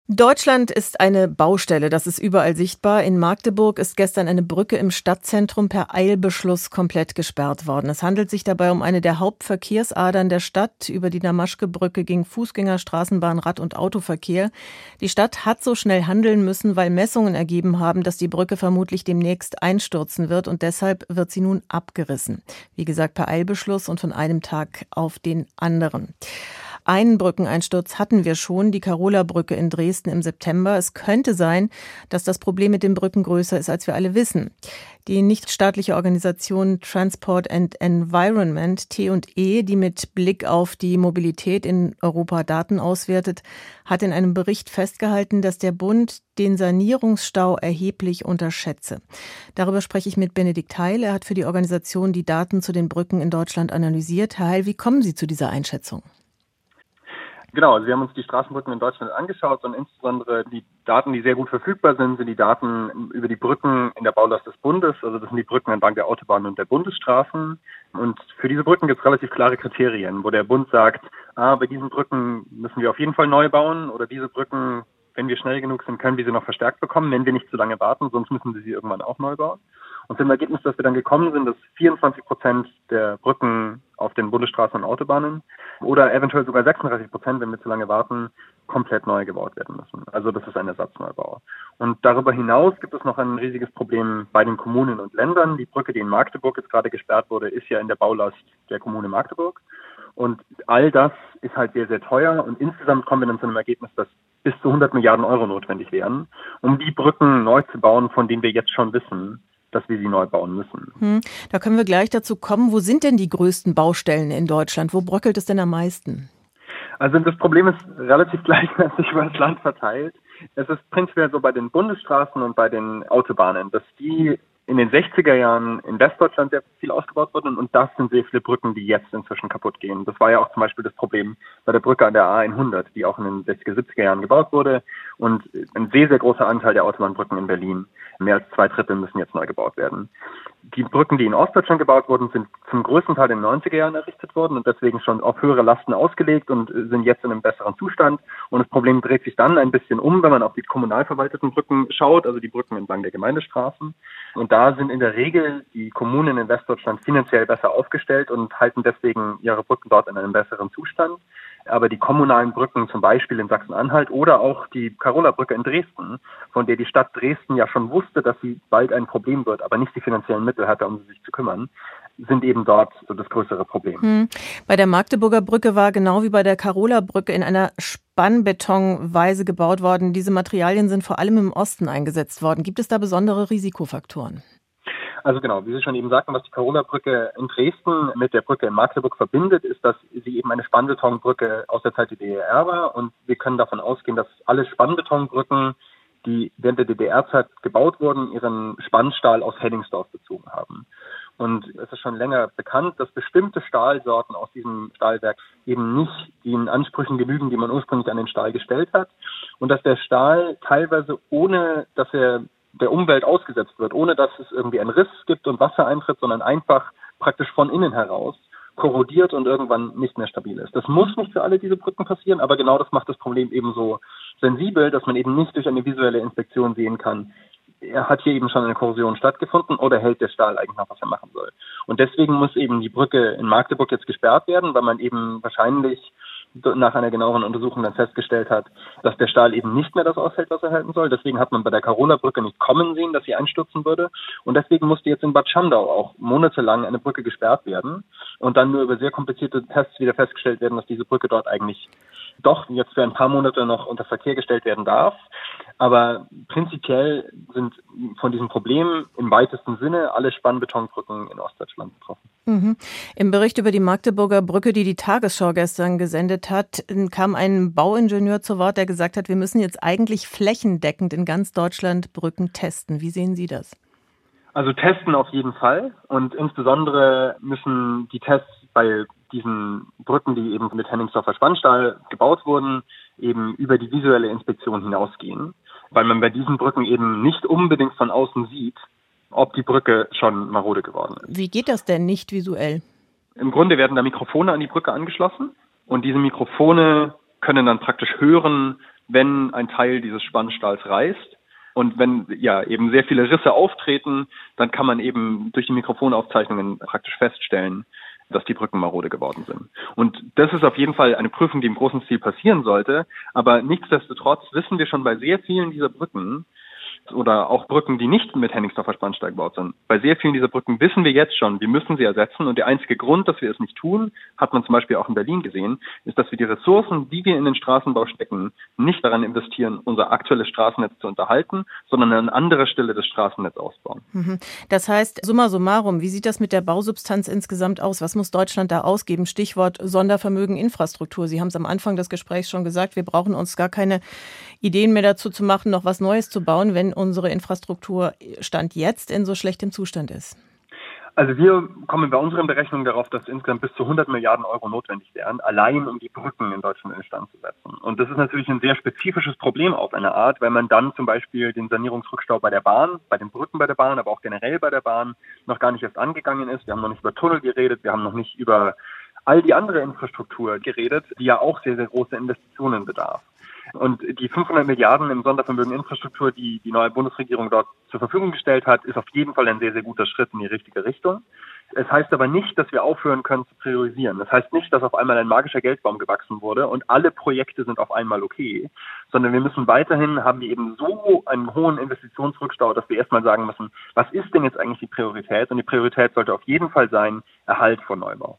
Deutschland ist eine Baustelle, das ist überall sichtbar. In Magdeburg ist gestern eine Brücke im Stadtzentrum per Eilbeschluss komplett gesperrt worden. Es handelt sich dabei um eine der Hauptverkehrsadern der Stadt. Über die Damaschke-Brücke ging Fußgänger, Straßenbahn, Rad- und Autoverkehr. Die Stadt hat so schnell handeln müssen, weil Messungen ergeben haben, dass die Brücke vermutlich demnächst einstürzen wird, und deshalb wird sie nun abgerissen. Wie gesagt, per Eilbeschluss und von einem Tag auf den anderen. Einen Brückeneinsturz hatten wir schon, die Karola-Brücke in Dresden im September. Es könnte sein, dass das Problem mit den Brücken größer ist, als wir alle wissen. Die nichtstaatliche Organisation Transport and Environment, T&E, die mit Blick auf die Mobilität in Europa Daten auswertet, hat in einem Bericht festgehalten, dass der Bund den Sanierungsstau erheblich unterschätze. Darüber spreche ich mit Benedikt Heil. Er hat für die Organisation die Daten zu den Brücken in Deutschland analysiert. Herr Heil, wie kommen Sie zu dieser Einschätzung? Genau, also wir haben uns die Straßenbrücken in Deutschland angeschaut und insbesondere die Daten, die sehr gut verfügbar sind die Daten über die Brücken in der Baulast des Bundes. Also das sind die Brücken entlang der Autobahnen und der Bundesstraßen. Und für diese Brücken gibt es relativ klare Kriterien, wo der Bund sagt, bei diesen Brücken müssen wir auf jeden Fall neu bauen, oder diese Brücken, wenn wir schnell genug sind, können wir sie noch verstärkt bekommen, wenn wir nicht zu lange warten, sonst müssen wir sie irgendwann auch neu bauen. Und zum Ergebnis, dass wir dann gekommen sind, dass 24% der Brücken auf den Bundesstraßen und Autobahnen oder eventuell sogar 36%, wenn wir zu lange warten, komplett neu gebaut werden müssen. Also das ist ein Ersatzneubau. Und darüber hinaus gibt es noch ein riesiges Problem bei den Kommunen und Ländern. Die Brücke, die in Magdeburg jetzt gerade gesperrt wurde, ist ja in der Baulast der Kommune Magdeburg. Und all das ist halt sehr, sehr teuer. Und insgesamt kommen wir dann zu einem Ergebnis, dass bis zu 100 Milliarden Euro notwendig wären, um die Brücken neu zu bauen, von denen wir jetzt schon wissen, dass wir sie neu bauen müssen. Da können wir gleich dazu kommen. Wo sind denn die größten Baustellen in Deutschland? Wo bröckelt es denn am meisten? Also das Problem ist relativ gleichmäßig über das Land verteilt. Es ist prinzipiell so bei den Bundesstraßen und bei den Autobahnen, dass die in den 60er Jahren in Westdeutschland sehr viel ausgebaut wurden, und das sind sehr viele Brücken, die jetzt inzwischen kaputt gehen. Das war ja auch zum Beispiel das Problem bei der Brücke an der A100, die auch in den 60er, 70er Jahren gebaut wurde, und ein sehr, sehr großer Anteil der Autobahnbrücken in Berlin, mehr als 2/3 müssen jetzt neu gebaut werden. Die Brücken, die in Ostdeutschland gebaut wurden, sind zum größten Teil in den 90er Jahren errichtet worden und deswegen schon auf höhere Lasten ausgelegt und sind jetzt in einem besseren Zustand. Und das Problem dreht sich dann ein bisschen um, wenn man auf die kommunal verwalteten Brücken schaut, also die Brücken entlang der Gemeindestraßen. Und da sind in der Regel die Kommunen in Westdeutschland finanziell besser aufgestellt und halten deswegen ihre Brücken dort in einem besseren Zustand. Aber die kommunalen Brücken, zum Beispiel in Sachsen-Anhalt oder auch die Karola-Brücke in Dresden, von der die Stadt Dresden ja schon wusste, dass sie bald ein Problem wird, aber nicht die finanziellen Mittel hatte, um sich zu kümmern, sind eben dort so das größere Problem. Bei der Magdeburger Brücke war genau wie bei der Karola-Brücke in einer Spannbetonweise gebaut worden. Diese Materialien sind vor allem im Osten eingesetzt worden. Gibt es da besondere Risikofaktoren? Also genau, wie Sie schon eben sagten, was die Karola-Brücke in Dresden mit der Brücke in Magdeburg verbindet, ist, dass sie eben eine Spannbetonbrücke aus der Zeit der DDR war, und wir können davon ausgehen, dass alle Spannbetonbrücken, die während der DDR-Zeit gebaut wurden, ihren Spannstahl aus Hennigsdorf bezogen haben. Und es ist schon länger bekannt, dass bestimmte Stahlsorten aus diesem Stahlwerk eben nicht den Ansprüchen genügen, die man ursprünglich an den Stahl gestellt hat, und dass der Stahl teilweise, ohne dass er der Umwelt ausgesetzt wird, ohne dass es irgendwie einen Riss gibt und Wasser eintritt, sondern einfach praktisch von innen heraus korrodiert und irgendwann nicht mehr stabil ist. Das muss nicht für alle diese Brücken passieren, aber genau das macht das Problem eben so sensibel, dass man eben nicht durch eine visuelle Inspektion sehen kann, hat hier eben schon eine Korrosion stattgefunden oder hält der Stahl eigentlich noch, was er machen soll. Und deswegen muss eben die Brücke in Magdeburg jetzt gesperrt werden, weil man eben wahrscheinlich nach einer genaueren Untersuchung dann festgestellt hat, dass der Stahl eben nicht mehr das aushält, was er halten soll. Deswegen hat man bei der Karola-Brücke nicht kommen sehen, dass sie einstürzen würde. Und deswegen musste jetzt in Bad Schandau auch monatelang eine Brücke gesperrt werden und dann nur über sehr komplizierte Tests wieder festgestellt werden, dass diese Brücke dort eigentlich doch jetzt für ein paar Monate noch unter Verkehr gestellt werden darf. Aber prinzipiell sind von diesem Problem im weitesten Sinne alle Spannbetonbrücken in Ostdeutschland betroffen. Im Bericht über die Magdeburger Brücke, die die Tagesschau gestern gesendet hat, kam ein Bauingenieur zu Wort, der gesagt hat, wir müssen jetzt eigentlich flächendeckend in ganz Deutschland Brücken testen. Wie sehen Sie das? Also testen auf jeden Fall, und insbesondere müssen die Tests bei diesen Brücken, die eben mit Hennigsdorfer Spannstahl gebaut wurden, eben über die visuelle Inspektion hinausgehen, weil man bei diesen Brücken eben nicht unbedingt von außen sieht, ob die Brücke schon marode geworden ist. Wie geht das denn nicht visuell? Im Grunde werden da Mikrofone an die Brücke angeschlossen, und diese Mikrofone können dann praktisch hören, wenn ein Teil dieses Spannstahls reißt. Und wenn ja eben sehr viele Risse auftreten, dann kann man eben durch die Mikrofonaufzeichnungen praktisch feststellen, dass die Brücken marode geworden sind. Und das ist auf jeden Fall eine Prüfung, die im großen Stil passieren sollte. Aber nichtsdestotrotz wissen wir schon bei sehr vielen dieser Brücken, oder auch Brücken, die nicht mit Hennigsdorfer Spannsteig gebaut sind. Bei sehr vielen dieser Brücken wissen wir jetzt schon, wir müssen sie ersetzen. Und der einzige Grund, dass wir es nicht tun, hat man zum Beispiel auch in Berlin gesehen, ist, dass wir die Ressourcen, die wir in den Straßenbau stecken, nicht daran investieren, unser aktuelles Straßennetz zu unterhalten, sondern an anderer Stelle das Straßennetz ausbauen. Das heißt, summa summarum, wie sieht das mit der Bausubstanz insgesamt aus? Was muss Deutschland da ausgeben? Stichwort Sondervermögen Infrastruktur. Sie haben es am Anfang des Gesprächs schon gesagt, wir brauchen uns gar keine Ideen mehr dazu zu machen, noch was Neues zu bauen, wenn unsere Infrastruktur Stand jetzt in so schlechtem Zustand ist. Also wir kommen bei unseren Berechnungen darauf, dass insgesamt bis zu 100 Milliarden Euro notwendig wären, allein um die Brücken in Deutschland instand zu setzen. Und das ist natürlich ein sehr spezifisches Problem auf eine Art, weil man dann zum Beispiel den Sanierungsrückstau bei der Bahn, bei den Brücken bei der Bahn, aber auch generell bei der Bahn noch gar nicht erst angegangen ist. Wir haben noch nicht über Tunnel geredet, wir haben noch nicht über all die andere Infrastruktur geredet, die ja auch sehr, sehr große Investitionen bedarf. Und die 500 Milliarden im Sondervermögen Infrastruktur, die die neue Bundesregierung dort zur Verfügung gestellt hat, ist auf jeden Fall ein sehr, sehr guter Schritt in die richtige Richtung. Es heißt aber nicht, dass wir aufhören können zu priorisieren. Das heißt nicht, dass auf einmal ein magischer Geldbaum gewachsen wurde und alle Projekte sind auf einmal okay, sondern wir müssen weiterhin, haben wir eben so einen hohen Investitionsrückstau, dass wir erstmal sagen müssen, was ist denn jetzt eigentlich die Priorität? Und die Priorität sollte auf jeden Fall sein, Erhalt von Neubau.